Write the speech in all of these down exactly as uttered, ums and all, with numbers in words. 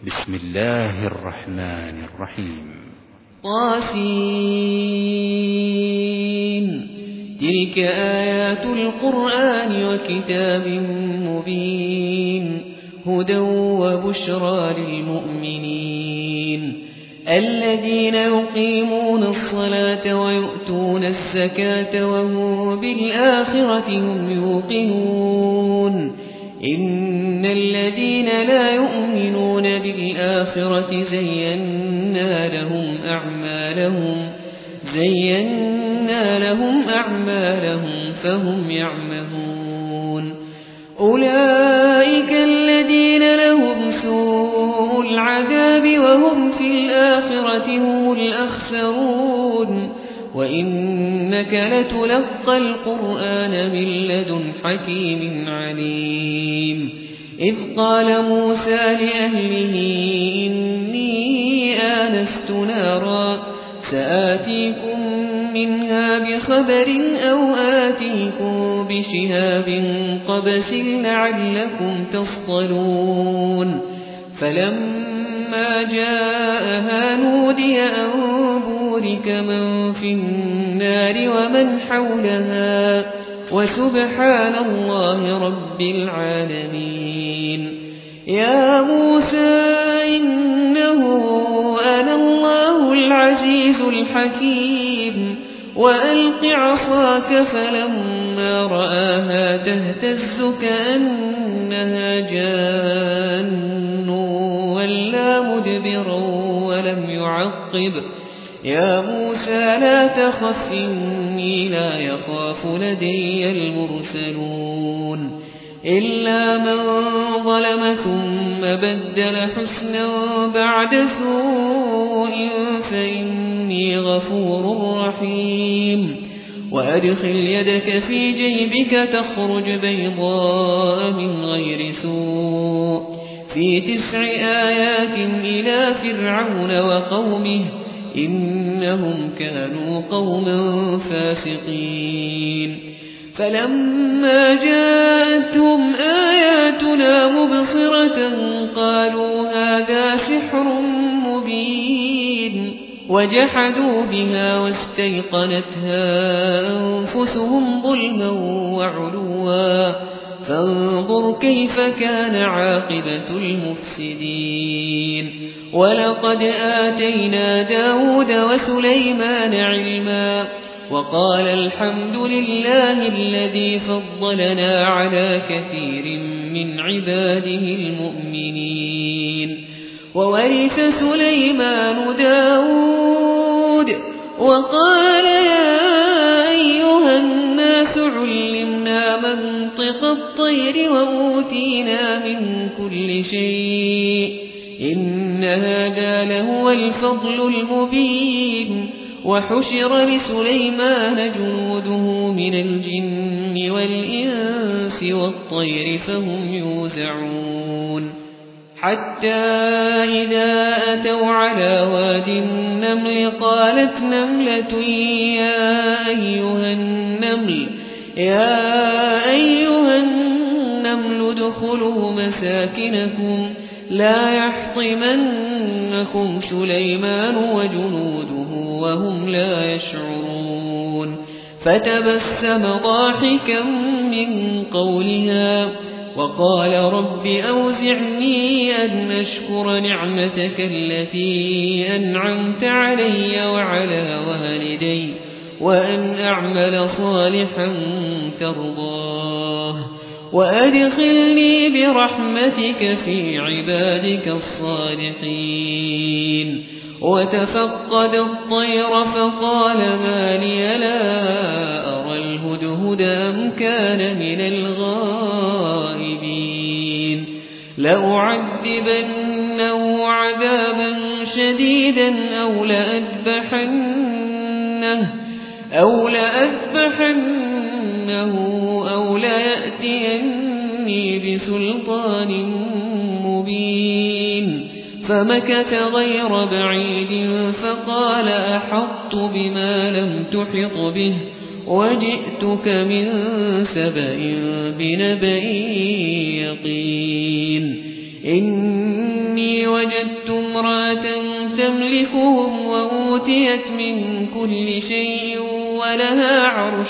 بسم الله الرحمن الرحيم. طاسين. تلك آيات القرآن وكتاب مبين هدى وبشرى للمؤمنين الذين يقيمون الصلاة ويؤتون الزكاة وهم بالآخرة هم يوقنون إن الذين لا يؤمنون بالآخرة زينا لهم أعمالهم زينا لهم أعمالهم فهم يعمهون أولئك الذين لهم سوء العذاب وهم في الآخرة هم الأخسرون وإنك لتلقى القرآن من لدن حكيم عليم إذ قال موسى لأهله إني آنست نارا سآتيكم منها بخبر أو آتيكم بشهاب قبس لعلكم تصطلون فلما جاءها نودي أن بورك من في النار ومن حولها وسبحان الله رب العالمين يا موسى إنه أنا الله العزيز الحكيم وألق عصاك فلما رآها تهتز كأنها جان ولا مدبرا ولم يعقب يا موسى لا تخف إني لا يخاف لدي المرسلون إلا من ظلم ثم بدل حسنا بعد سوء فإني غفور رحيم وأدخل يدك في جيبك تخرج بيضاء من غير سوء في تسع آيات إلى فرعون وقومه إنهم كانوا قوما فاسقين فلما جاءتهم آياتنا مبصرة قالوا هذا سحر مبين وجحدوا بها واستيقنتها أنفسهم ظلما وعلوا فانظر كيف كان عاقبة المفسدين ولقد آتينا داود وسليمان علما وقال الحمد لله الذي فضلنا على كثير من عباده المؤمنين وورث سليمان داود وقال يا أيها الناس علمنا منطق الطير وأوتينا من كل شيء إن هذا لهو الفضل المبين وحشر لسليمان جنوده من الجن والإنس والطير فهم يوزعون حتى إذا أتوا على واد النمل قالت نملة يا أيها النمل يا أيها النمل ادخلوا مساكنكم لا يحطمنكم سليمان وجنوده وهم لا يشعرون فتبسم ضاحكا من قولها وقال رب أوزعني أن أشكر نعمتك التي أنعمت علي وعلى والدي وأن أعمل صالحا ترضاه وأدخلني برحمتك في عبادك الصالحين وتفقد الطير فقال ما لي لا أرى الهدهد أم كان من الغائبين لأعذبنه عذابا شديدا أو لأذبحنه أو لأذبحنه أو ليأتيني بسلطان مبين فمكث غير بعيد فقال أحطت بما لم تحط به وجئتك من سبأ بنبأ يقين إن إني وجدت امرأة تملكهم وأوتيت من كل شيء ولها عرش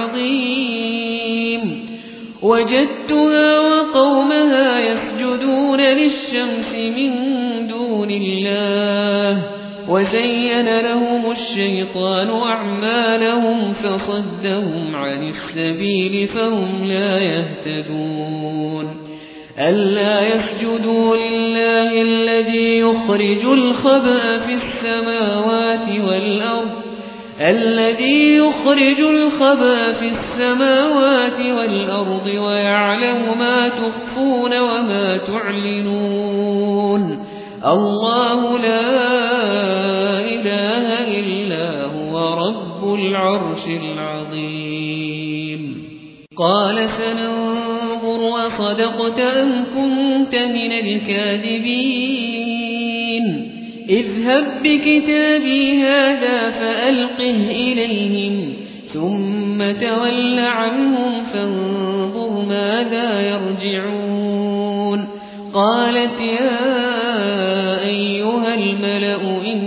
عظيم وجدتها وقومها يسجدون للشمس من دون الله وزين لهم الشيطان أعمالهم فصدهم عن السبيل فهم لا يهتدون ألا يسجدوا لله الذي يخرج الخبأ في السماوات والأرض الذي يخرج الخبأ في السماوات والأرض ويعلم ما تخفون وما تعلنون الله لا إله إلا هو رب العرش العظيم قال سننظر أصدقت أم كنت من الكاذبين اذهب بكتابي هذا فألقه إليهم ثم تول عنهم فانظر ماذا يرجعون قالت يا أيها الملأ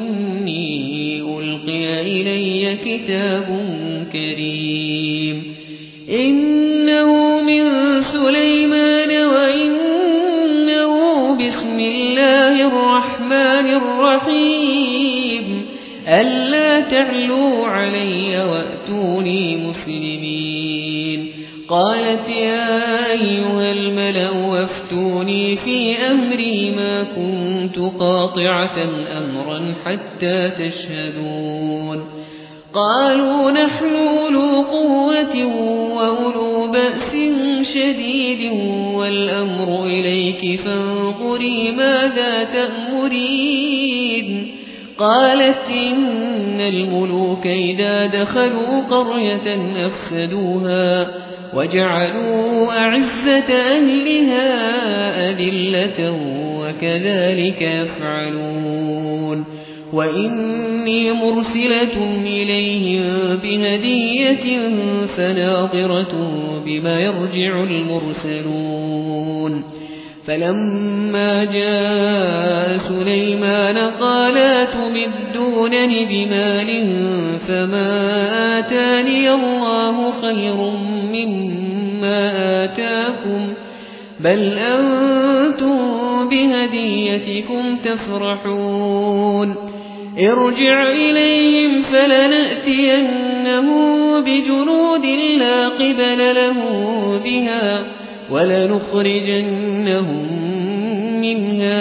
إني ألقي إلي كتاب كريم إنه من سليمان وإنه بسم الله الرحمن الرحيم ألا تعلوا علي وأتوني مسلمين قالت يا أيها الملأ وافتوني في أمري ما كنت قاطعة أمرا حتى تشهدون قالوا نحن أولو قوة وأولو بأس شديد والأمر إليك فانظري ماذا تأمرين قالت إن الملوك إذا دخلوا قرية أفسدوها وجعلوا أعزة أهلها أذلة وكذلك يفعلون وإني مرسلة إليهم بهدية فناظرة بما يرجع المرسلون فلما جاء سليمان قال أتمدونني بمال فما آتاني الله خير مما آتاكم بل أنتم بهديتكم تفرحون ارجع إليهم فلنأتينهم بجنود لا قبل له بها ولنخرجنهم منها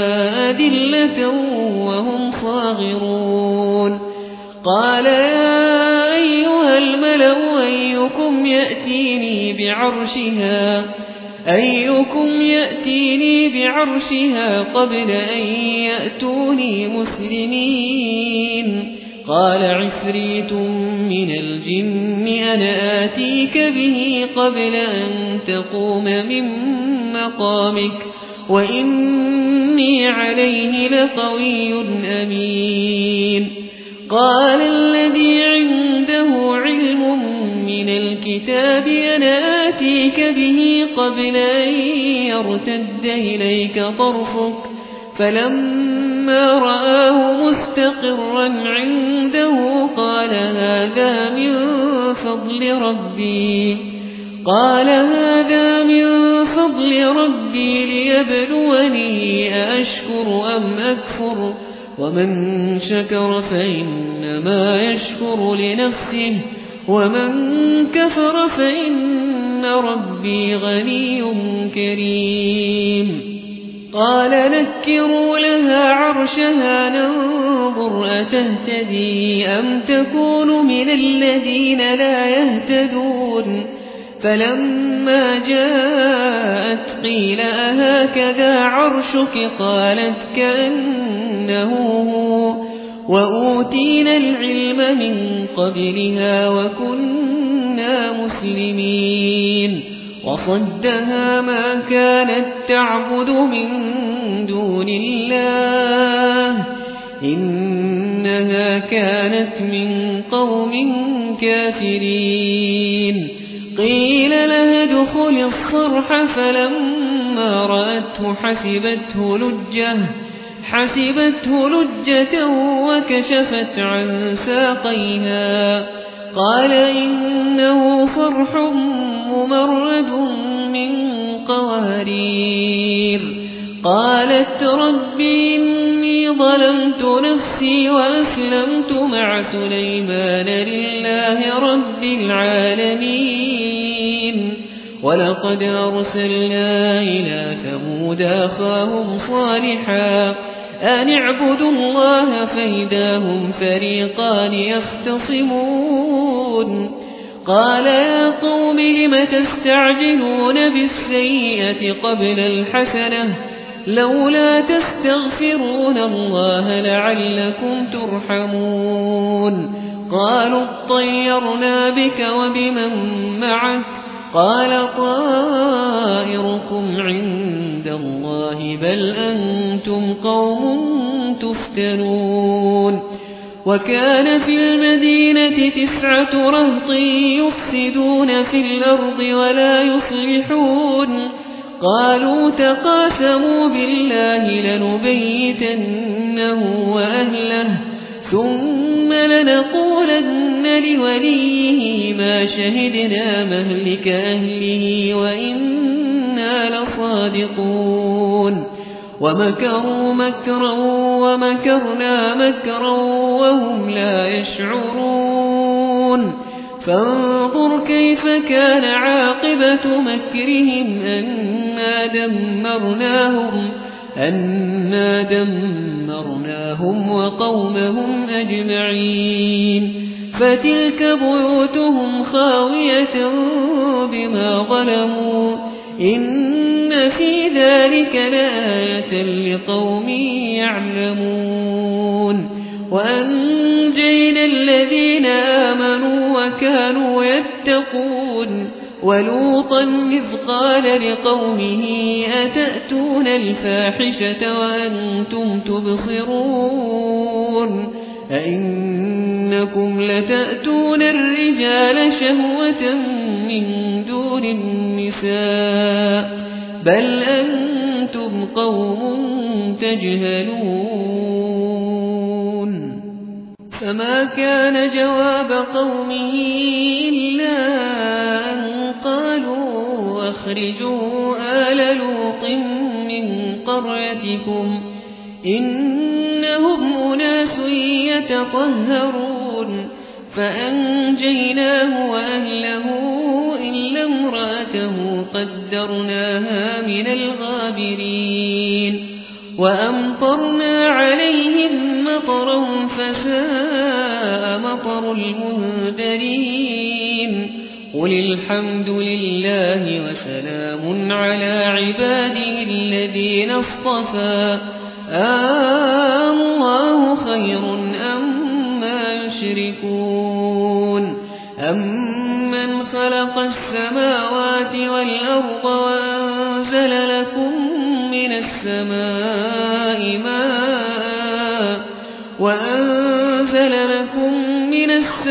أذلة وهم صاغرون قال يا أيها الملأ أيكم يأتيني بعرشها أيكم يأتيني بعرشها قبل أن يأتوني مسلمين قال عفريت من الجن أنا آتيك به قبل أن تقوم من مقامك وإني عليه لقوي أمين قال الذي عنده علم من الكتاب أنا آتيك به قبل أن يرتد إليك طرفك فلما رآه مستقرا عنده قال هذا من فضل ربي قال هذا من فضل ربي ليبلوني أأشكر أم أكفر ومن شكر فإنما يشكر لنفسه ومن كفر فإن ربي غني كريم قال نكروا لها عرشها ننظر أتهتدي أم تكون من الذين لا يهتدون فلما جاءت قيل أهكذا عرشك قالت كأنه هو وأوتينا العلم من قبلها وكنا مسلمين وصدها ما كانت تعبد من دون الله إنها كانت من قوم كافرين قيل لها ادخل الصرح فلما فلما رأته حسبته لجة حسبته لجة وكشفت عن ساقيها قال إنه صرح ممرد من قوارير قالت رب إني ظلمت نفسي وأسلمت مع سليمان لله رب العالمين ولقد أرسلنا إلى ثمود أخاهم صالحا أن اعبدوا الله فإذا هم فريقان يختصمون قال يا قوم لم تستعجلون بالسيئة قبل الحسنة لولا تستغفرون الله لعلكم ترحمون قالوا اطيرنا بك وبمن معك قال طائركم عند الله بل أنتم قوم تفتنون وكان في المدينة تسعة رهط يفسدون في الأرض ولا يصلحون قالوا تقاسموا بالله لنبيتنه وأهله ثم لنقولن لوليه ما شهدنا مهلك أهله وإنا لصادقون ومكروا مكرا ومكرنا مكرا وهم لا يشعرون فانظر كيف كان عاقبة مكرهم أنا دمرناهم أنا دمرناهم وقومهم أجمعين فتلك بيوتهم خاوية بما ظلموا إن في ذلك لآية لقوم يعلمون وأنجينا الذين آمنوا وكانوا يتقون ولوطا إذ قال لقومه أتأتون الفاحشة وأنتم تبصرون أئنكم لتأتون الرجال شهوة من دون النساء بل أنتم قوم تجهلون فما كان جواب قومه إلا أن قالوا أخرجوا آل لوط من قريتكم إنهم أناس يتطهرون فأنجيناه وأهله إلا امرأته قدرناها من الغابرين وأمطرنا عليهم مطرا فساء مطر المنذرين قل الحمد لله وسلام على عباده الذين اصطفى الله خير أما يشركون أمن خلق السماوات والأرض وأنزل لكم من السماء ماء وأنزل لكم من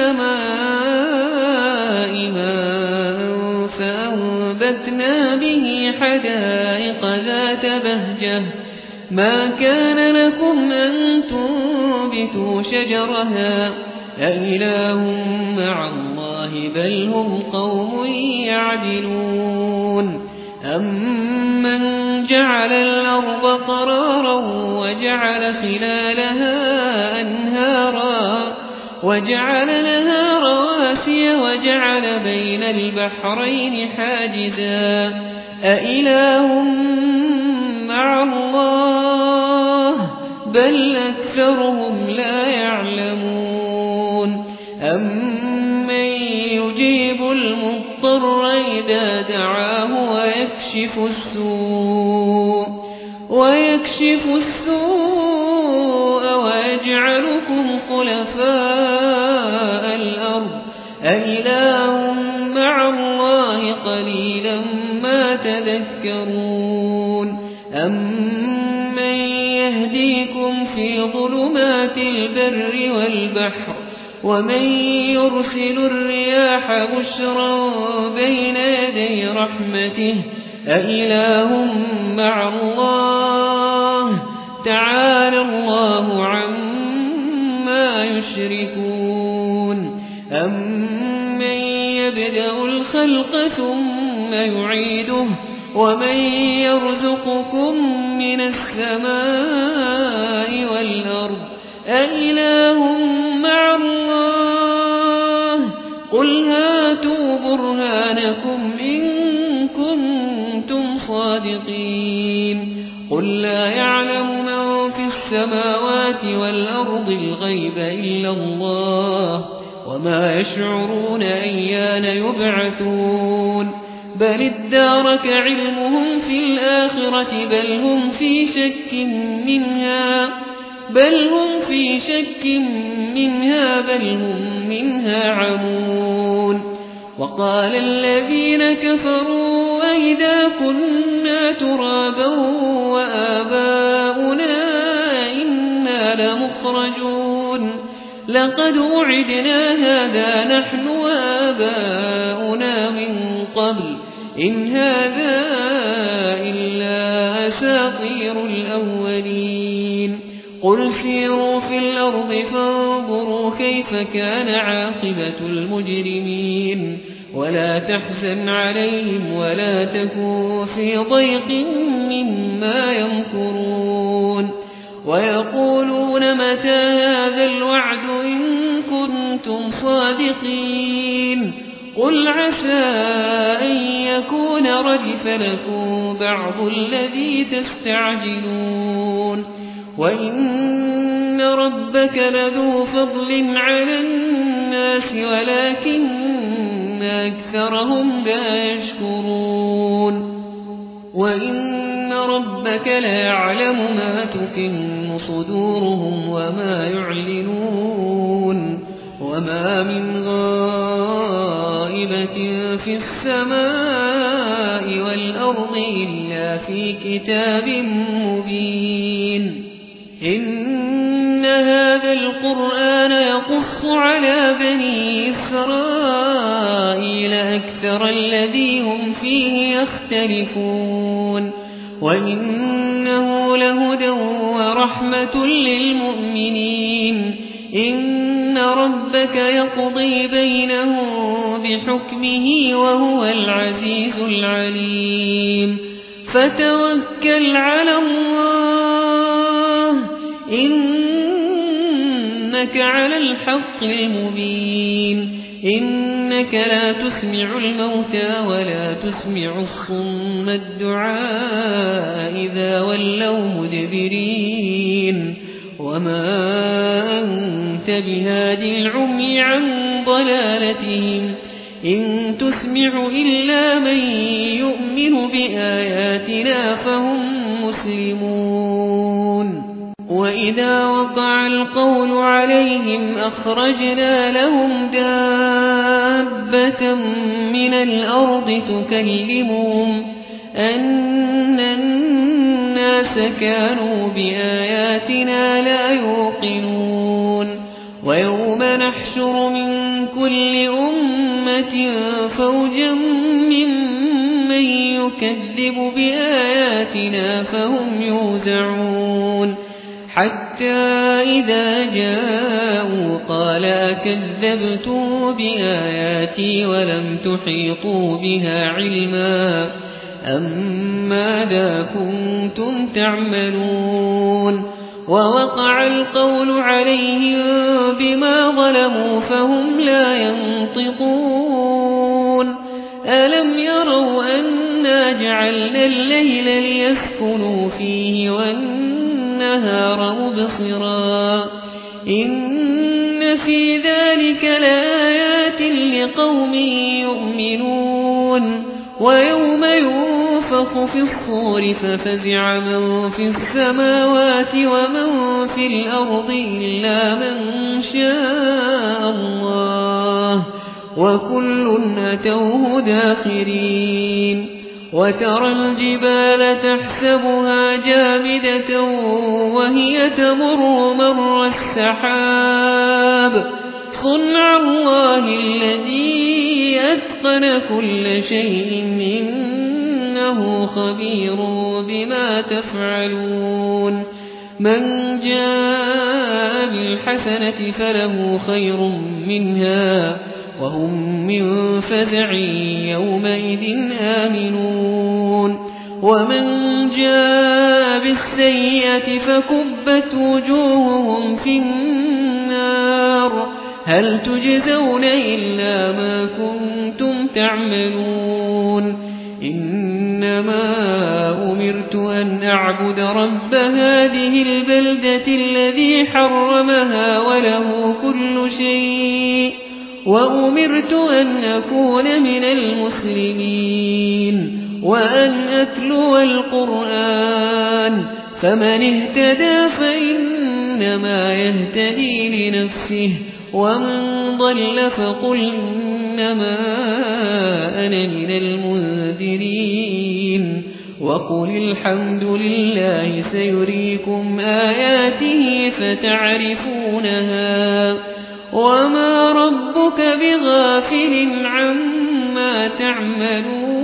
السماء ماء فأنبتنا به حدائق ذات بهجة ما كان لكم أن تنبتوا شجرها أإله مع الله بل هم قوم يعدلون أمن جعل الأرض قرارا وجعل خلالها أنهارا وجعل لها رواسي وجعل بين البحرين حاجزا أإله مع الله بل أكثرهم لا يعلمون أمن يجيب المضطر إذا دعاه ويكشف السوء ويكشف السوء ويجعلكم خلفاء الأرض أإله مع الله قليلا ما تذكرون أمن يهديكم في ظلمات البر والبحر ومن يرسل الرياح بشرا بين يدي رحمته أإله مع الله تعالى الله عما يشركون أمن يبدأ الخلق ثم يعيده ومن يرزقكم من السماء والأرض أإله مع الله قل هاتوا برهانكم إن كنتم صادقين قل لا يعلم من في السماوات والأرض الغيب إلا الله وما يشعرون أيان يبعثون بل ادارك علمهم في الآخرة بل هم في شك منها بل هم في شك منها بل هم منها عمون وقال الذين كفروا أئذا كنا ترابا وآباؤنا إنا لمخرجون لقد وعدنا هذا نحن وآباؤنا من قبل إن هذا إلا أساطير الأولين قل سيروا في الأرض فانظروا كيف كان عاقبة المجرمين ولا تحزن عليهم ولا تكن في ضيق مما يمكرون ويقولون متى هذا الوعد إن كنتم صادقين قل عسى أن يكون ردف لكم بعض الذي تستعجلون وإن ربك لذو فضل على الناس ولكن أكثرهم لا يشكرون وإن ربك لا يعلم ما تكن صدورهم وما يعلنون وما من غائبة في السماء والأرض إلا في كتاب مبين إن هذا القرآن يقص على بني إسرائيل أكثر الذي هم فيه يختلفون وإنه لهدى ورحمة للمؤمنين إن ربك يقضي بينهم بحكمه وهو العزيز العليم فتوكل على الله إنك على الحق المبين إنك لا تسمع الموتى ولا تسمع الصم الدعاء إذا ولوا مدبرين وما أنت بهادي العمي عن ضلالتهم إن تسمع إلا من يؤمن بآياتنا فهم مسلمون وإذا وقع القول عليهم أخرجنا لهم دابة من الأرض تكلمهم أن الناس كانوا بآياتنا لا يوقنون ويوم نحشر من كل أمة فوجا ممن يكذب بآياتنا فهم يوزعون حتى إذا جاءوا قال أكذبتم بآياتي ولم تحيطوا بها علما أم ماذا كنتم تعملون ووقع القول عليهم بما ظلموا فهم لا ينطقون ألم يروا أنا جعلنا الليل ليسكنوا فيه والنهار مبصرا إن في ذلك لآيات لقوم يؤمنون ويوم ينفخ في الصور ففزع من في السماوات ومن في الأرض إلا من شاء الله وكل أتوه داخرين وترى الجبال تحسبها جامدة وهي تمر مر السحاب صنع الله الذي أتقن كل شيء إن إنه خبير بما تفعلون من جاء بالحسنة فله خير منها وهم من فزع يومئذ آمنون ومن جاء بالسيئة فكبت وجوههم في النار هل تجزون إلا ما كنتم تعملون إنما أمرت أن أعبد رب هذه البلدة الذي حرمها وله كل شيء وأمرت أن أكون من المسلمين وأن أتلو القرآن فمن اهتدى فإنما يهتدي لنفسه ومن ضل فقل إنما أنا من المنذرين وقل الحمد لله سيريكم آياته فتعرفونها وما ربك بغافل عما تعملون